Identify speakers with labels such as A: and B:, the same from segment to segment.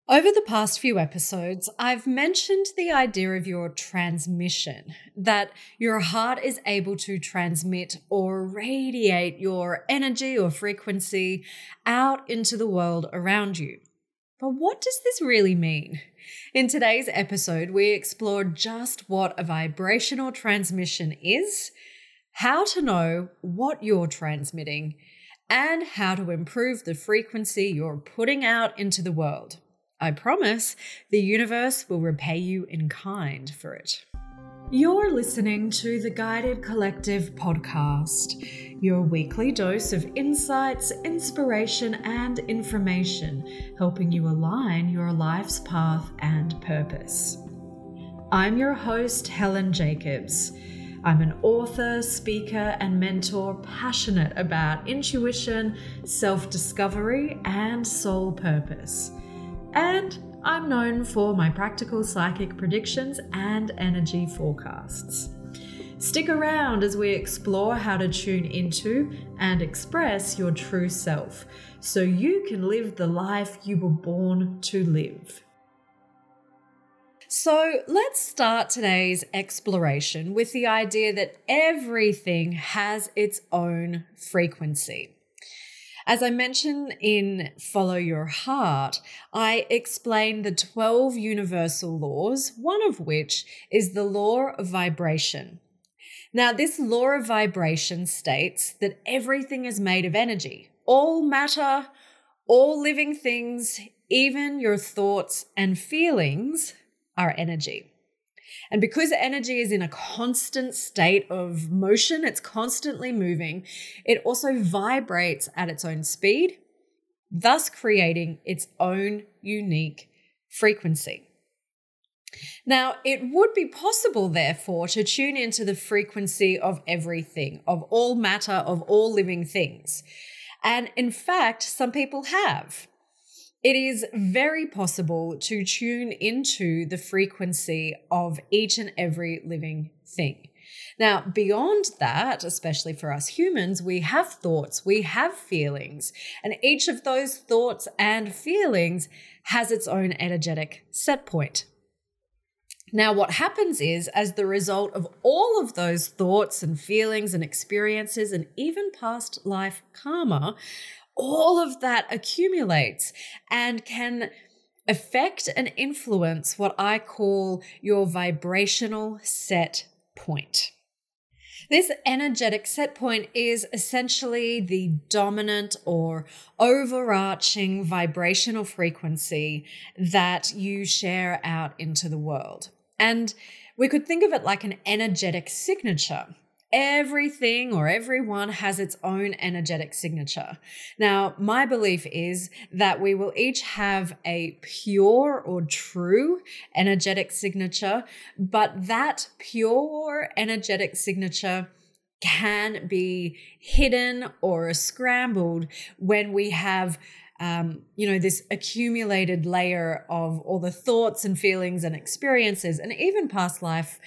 A: Over the past few episodes, I've mentioned the idea of your transmission, that your heart is able to transmit or radiate your energy or frequency out into the world around you. But what does this really mean? In today's episode, we explore just what a vibrational transmission is, how to know what you're transmitting, and how to improve the frequency you're putting out into the world. I promise the universe will repay you in kind for it. You're listening to the Guided Collective podcast, your weekly dose of insights, inspiration, and information, helping you align your life's path and purpose. I'm your host, Helen Jacobs. I'm an author, speaker, and mentor passionate about intuition, self-discovery, and soul purpose. And I'm known for my practical psychic predictions and energy forecasts. Stick around as we explore how to tune into and express your true self so you can live the life you were born to live. So let's start today's exploration with the idea that everything has its own frequency. As I mentioned in Follow Your Heart, I explain the 12 universal laws, one of which is the law of vibration. Now, this law of vibration states that everything is made of energy. All matter, all living things, even your thoughts and feelings are energy. And because energy is in a constant state of motion, it's constantly moving, it also vibrates at its own speed, thus creating its own unique frequency. Now, it would be possible, therefore, to tune into the frequency of everything, of all matter, of all living things. And in fact, some people have. It is very possible to tune into the frequency of each and every living thing. Now, beyond that, especially for us humans, we have thoughts, we have feelings, and each of those thoughts and feelings has its own energetic set point. Now, what happens is, as the result of all of those thoughts and feelings and experiences and even past life karma, all of that accumulates and can affect and influence what I call your vibrational set point. This energetic set point is essentially the dominant or overarching vibrational frequency that you share out into the world. And we could think of it like an energetic signature. Everything or everyone has its own energetic signature. Now, my belief is that we will each have a pure or true energetic signature, but that pure energetic signature can be hidden or scrambled when we have this accumulated layer of all the thoughts and feelings and experiences and even past life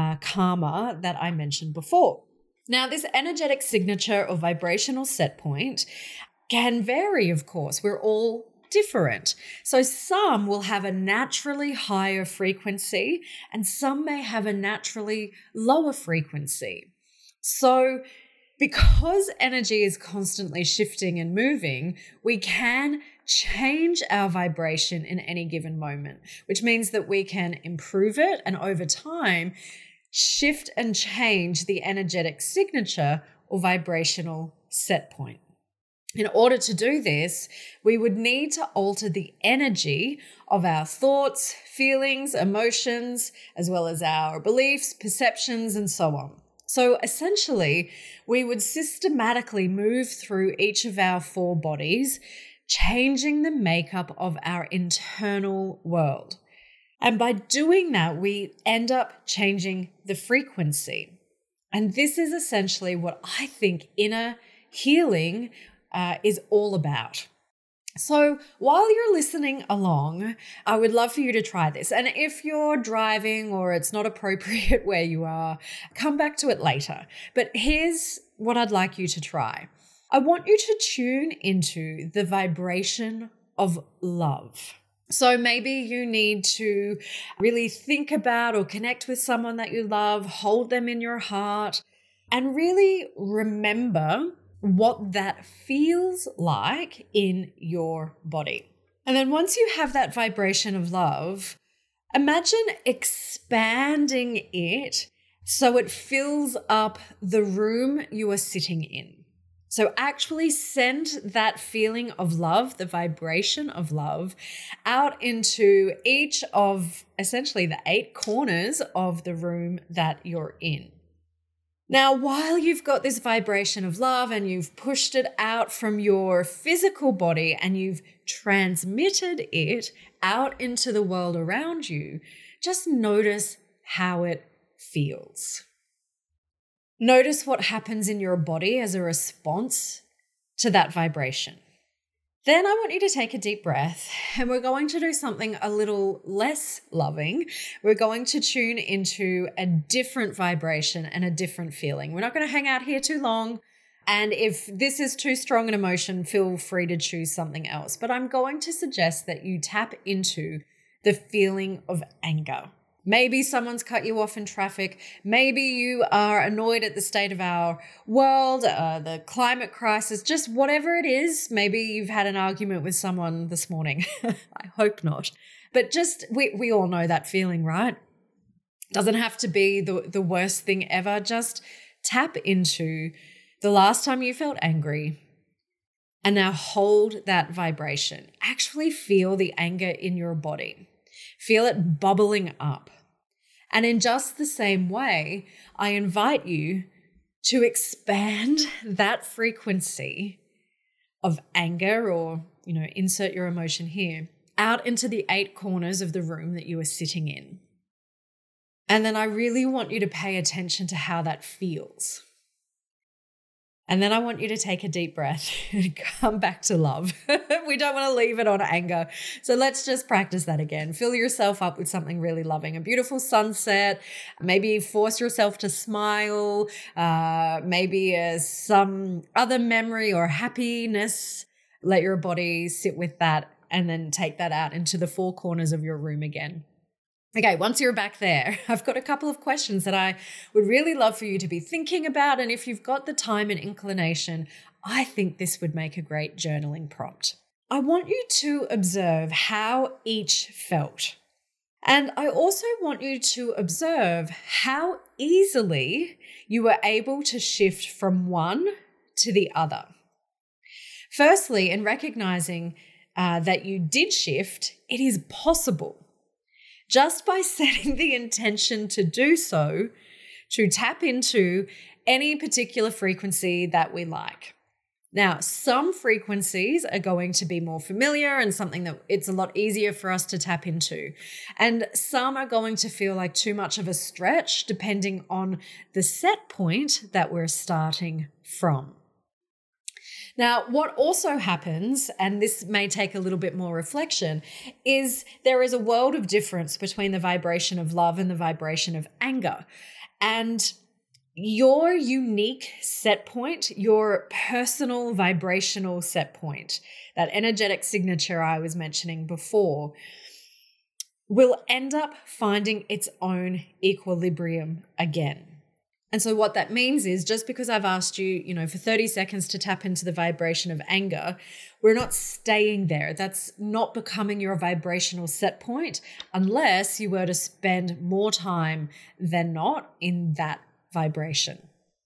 A: karma that I mentioned before. Now, this energetic signature or vibrational set point can vary, of course. We're all different. So some will have a naturally higher frequency and some may have a naturally lower frequency. So because energy is constantly shifting and moving, we can change our vibration in any given moment, which means that we can improve it and over time shift and change the energetic signature or vibrational set point. In order to do this, we would need to alter the energy of our thoughts, feelings, emotions, as well as our beliefs, perceptions, and so on. So essentially, we would systematically move through each of our four bodies, changing the makeup of our internal world. And by doing that, we end up changing the frequency. And this is essentially what I think inner healing is all about. So while you're listening along, I would love for you to try this. And if you're driving or it's not appropriate where you are, come back to it later. But here's what I'd like you to try. I want you to tune into the vibration of love. So maybe you need to really think about or connect with someone that you love, hold them in your heart, and really remember what that feels like in your body. And then once you have that vibration of love, imagine expanding it so it fills up the room you are sitting in. So actually send that feeling of love, the vibration of love, out into each of essentially the 8 corners of the room that you're in. Now, while you've got this vibration of love and you've pushed it out from your physical body and you've transmitted it out into the world around you, just notice how it feels. Notice what happens in your body as a response to that vibration. Then I want you to take a deep breath, and we're going to do something a little less loving. We're going to tune into a different vibration and a different feeling. We're not going to hang out here too long. And if this is too strong an emotion, feel free to choose something else. But I'm going to suggest that you tap into the feeling of anger. Maybe someone's cut you off in traffic. Maybe you are annoyed at the state of our world, the climate crisis, just whatever it is. Maybe you've had an argument with someone this morning. I hope not. But just, we all know that feeling, right? Doesn't have to be the worst thing ever. Just tap into the last time you felt angry and now hold that vibration. Actually feel the anger in your body. Feel it bubbling up. And in just the same way, I invite you to expand that frequency of anger or, insert your emotion here, out into the 8 corners of the room that you are sitting in. And then I really want you to pay attention to how that feels. And then I want you to take a deep breath and come back to love. We don't want to leave it on anger. So let's just practice that again. Fill yourself up with something really loving, a beautiful sunset. Maybe force yourself to smile. Maybe some other memory or happiness. Let your body sit with that and then take that out into the 4 corners of your room again. Okay, once you're back there, I've got a couple of questions that I would really love for you to be thinking about. And if you've got the time and inclination, I think this would make a great journaling prompt. I want you to observe how each felt. And I also want you to observe how easily you were able to shift from one to the other. Firstly, in recognizing that you did shift, it is possible. Just by setting the intention to do so, to tap into any particular frequency that we like. Now, some frequencies are going to be more familiar and something that it's a lot easier for us to tap into. And some are going to feel like too much of a stretch depending on the set point that we're starting from. Now, what also happens, and this may take a little bit more reflection, is there is a world of difference between the vibration of love and the vibration of anger. And your unique set point, your personal vibrational set point, that energetic signature I was mentioning before, will end up finding its own equilibrium again. And so what that means is just because I've asked you, for 30 seconds to tap into the vibration of anger, we're not staying there. That's not becoming your vibrational set point unless you were to spend more time than not in that vibration.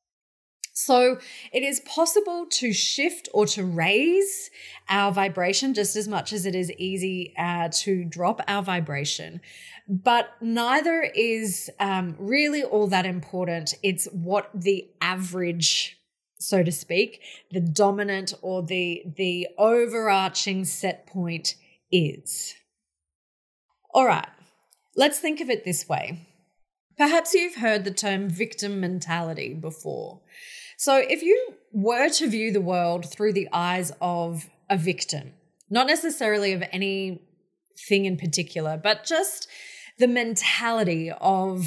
A: So it is possible to shift or to raise our vibration just as much as it is easy to drop our vibration. But neither is really all that important. It's what the average, so to speak, the dominant or the overarching set point is. All right, let's think of it this way. Perhaps you've heard the term victim mentality before. So if you were to view the world through the eyes of a victim, not necessarily of anything in particular, but just the mentality of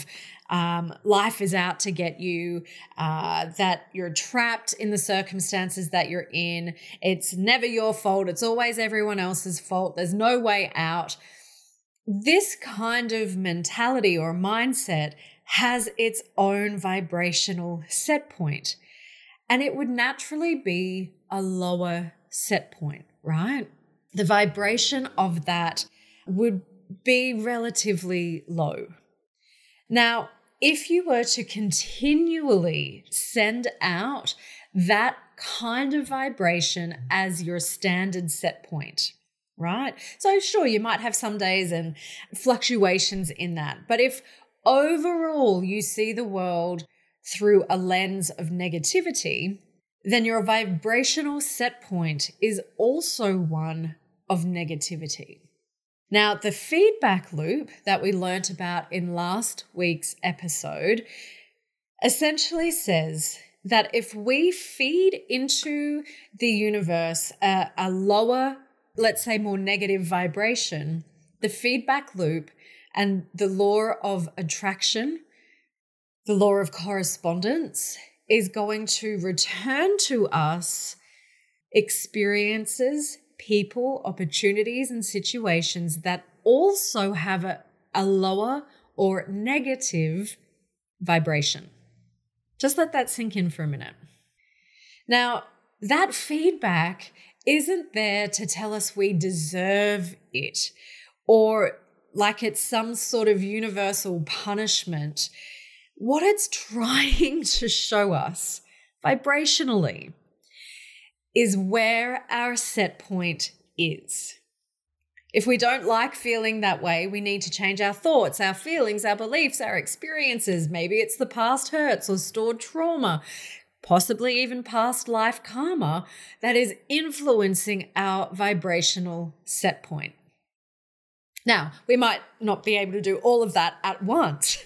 A: life is out to get you, that you're trapped in the circumstances that you're in. It's never your fault. It's always everyone else's fault. There's no way out. This kind of mentality or mindset has its own vibrational set point, and it would naturally be a lower set point, right? The vibration of that would be relatively low. Now, if you were to continually send out that kind of vibration as your standard set point, right? So sure, you might have some days and fluctuations in that. But if overall you see the world through a lens of negativity, then your vibrational set point is also one of negativity. Now, the feedback loop that we learnt about in last week's episode essentially says that if we feed into the universe a lower, let's say more negative vibration, the feedback loop and the law of attraction, the law of correspondence, is going to return to us experiences, people, opportunities, and situations that also have a lower or negative vibration. Just let that sink in for a minute. Now, that feedback isn't there to tell us we deserve it or like it's some sort of universal punishment. What it's trying to show us vibrationally is where our set point is. If we don't like feeling that way, we need to change our thoughts, our feelings, our beliefs, our experiences. Maybe it's the past hurts or stored trauma, possibly even past life karma that is influencing our vibrational set point. Now, we might not be able to do all of that at once,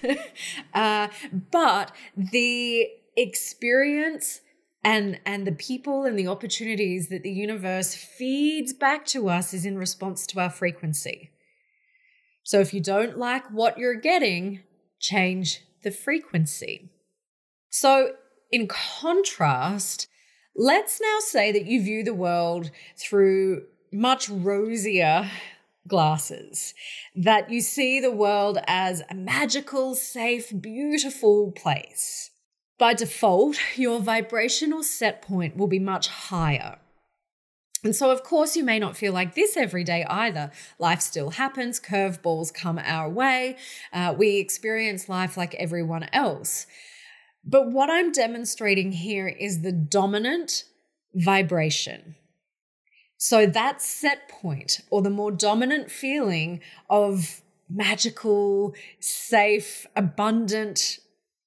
A: but the experience and the people and the opportunities that the universe feeds back to us is in response to our frequency. So if you don't like what you're getting, change the frequency. So in contrast, let's now say that you view the world through much rosier glasses, that you see the world as a magical, safe, beautiful place. By default, your vibrational set point will be much higher. And so, of course, you may not feel like this every day either. Life still happens. Curveballs come our way. We experience life like everyone else. But what I'm demonstrating here is the dominant vibration. So that set point, or the more dominant feeling of magical, safe, abundant,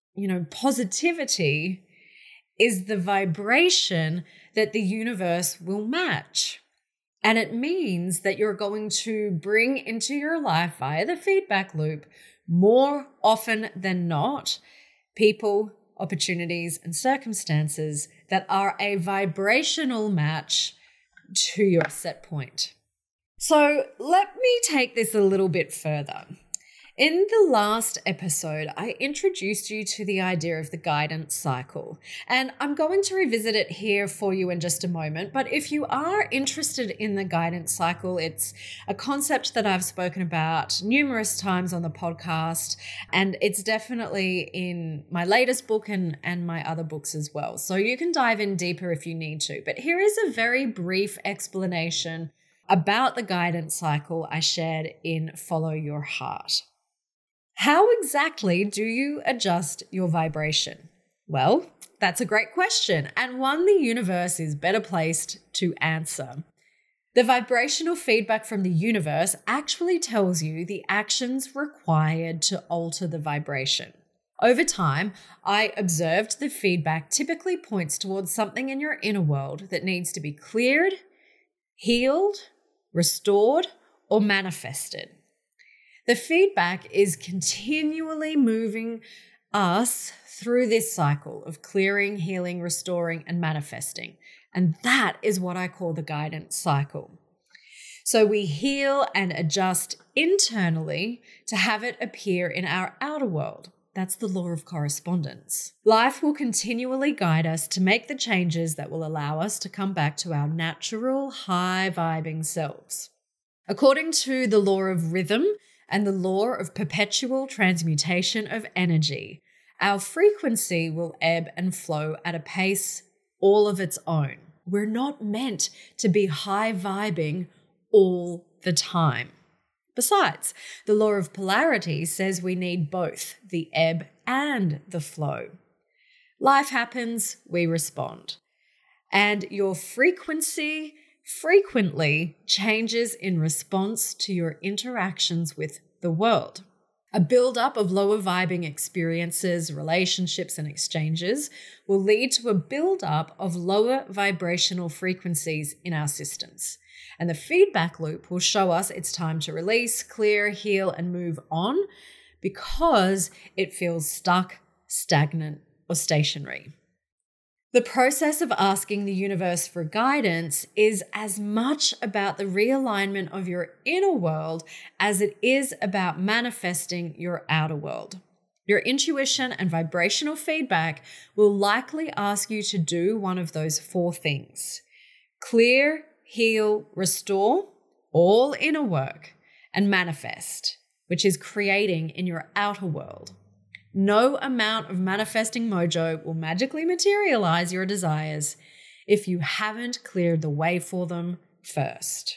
A: positivity, is the vibration that the universe will match. And it means that you're going to bring into your life via the feedback loop more often than not people, opportunities, and circumstances that are a vibrational match to your set point. So let me take this a little bit further. In the last episode, I introduced you to the idea of the guidance cycle, and I'm going to revisit it here for you in just a moment. But if you are interested in the guidance cycle, it's a concept that I've spoken about numerous times on the podcast, and it's definitely in my latest book and my other books as well. So you can dive in deeper if you need to. But here is a very brief explanation about the guidance cycle I shared in Follow Your Heart. How exactly do you adjust your vibration? Well, that's a great question, and one the universe is better placed to answer. The vibrational feedback from the universe actually tells you the actions required to alter the vibration. Over time, I observed the feedback typically points towards something in your inner world that needs to be cleared, healed, restored, or manifested. The feedback is continually moving us through this cycle of clearing, healing, restoring, and manifesting. And that is what I call the guidance cycle. So we heal and adjust internally to have it appear in our outer world. That's the law of correspondence. Life will continually guide us to make the changes that will allow us to come back to our natural, high-vibing selves. According to the law of rhythm and the law of perpetual transmutation of energy, our frequency will ebb and flow at a pace all of its own. We're not meant to be high-vibing all the time. Besides, the law of polarity says we need both the ebb and the flow. Life happens, we respond. And your frequency frequently changes in response to your interactions with the world. A build-up of lower vibing experiences, relationships, and exchanges will lead to a build-up of lower vibrational frequencies in our systems. And the feedback loop will show us it's time to release, clear, heal, and move on because it feels stuck, stagnant, or stationary. The process of asking the universe for guidance is as much about the realignment of your inner world as it is about manifesting your outer world. Your intuition and vibrational feedback will likely ask you to do one of those 4 things: clear, heal, restore, all inner work, and manifest, which is creating in your outer world. No amount of manifesting mojo will magically materialize your desires if you haven't cleared the way for them first.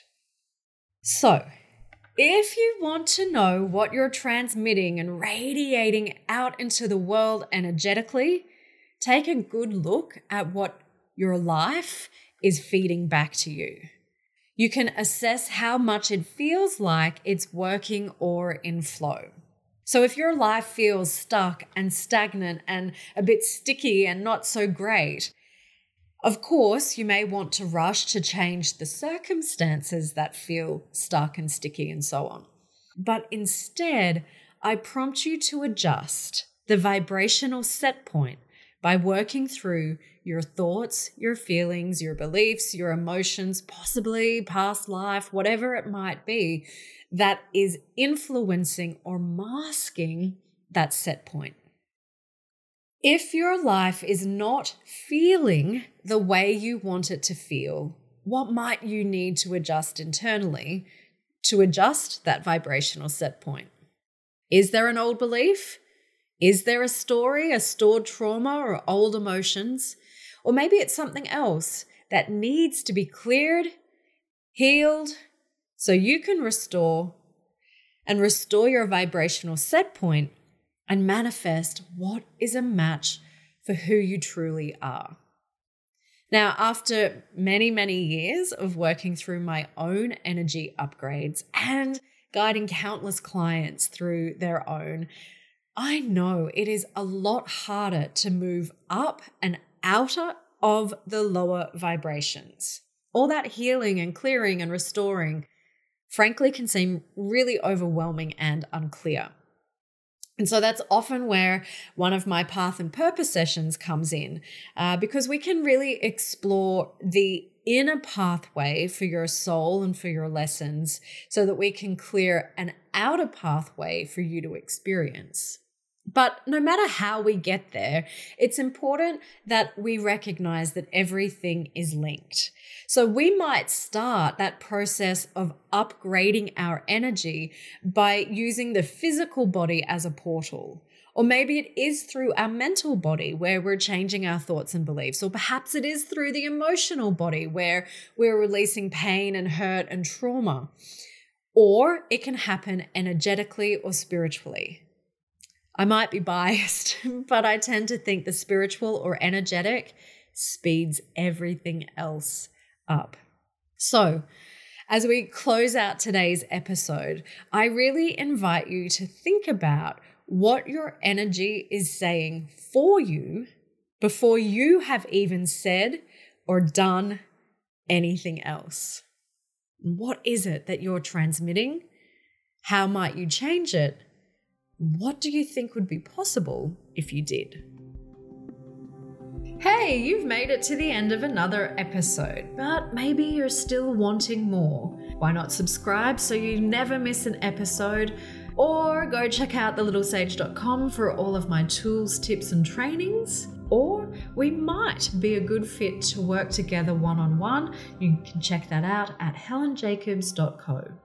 A: So, if you want to know what you're transmitting and radiating out into the world energetically, take a good look at what your life is feeding back to you. You can assess how much it feels like it's working or in flow. So if your life feels stuck and stagnant and a bit sticky and not so great, of course, you may want to rush to change the circumstances that feel stuck and sticky and so on. But instead, I prompt you to adjust the vibrational set point by working through your thoughts, your feelings, your beliefs, your emotions, possibly past life, whatever it might be, that is influencing or masking that set point. If your life is not feeling the way you want it to feel, what might you need to adjust internally to adjust that vibrational set point? Is there an old belief? Is there a story, a stored trauma, or old emotions? Or maybe it's something else that needs to be cleared, healed, so you can restore your vibrational set point and manifest what is a match for who you truly are. Now, after many, many years of working through my own energy upgrades and guiding countless clients through their own, I know it is a lot harder to move up and out of the lower vibrations. All that healing and clearing and restoring, frankly, can seem really overwhelming and unclear. And so that's often where one of my path and purpose sessions comes in, because we can really explore the inner pathway for your soul and for your lessons so that we can clear an outer pathway for you to experience. But no matter how we get there, it's important that we recognize that everything is linked. So we might start that process of upgrading our energy by using the physical body as a portal. Or maybe it is through our mental body where we're changing our thoughts and beliefs. Or perhaps it is through the emotional body where we're releasing pain and hurt and trauma. Or it can happen energetically or spiritually. I might be biased, but I tend to think the spiritual or energetic speeds everything else up. So, as we close out today's episode, I really invite you to think about what your energy is saying for you before you have even said or done anything else. What is it that you're transmitting? How might you change it? What do you think would be possible if you did? Hey, you've made it to the end of another episode, but maybe you're still wanting more. Why not subscribe so you never miss an episode? Or go check out thelittlesage.com for all of my tools, tips, and trainings. Or we might be a good fit to work together one-on-one. You can check that out at helenjacobs.co.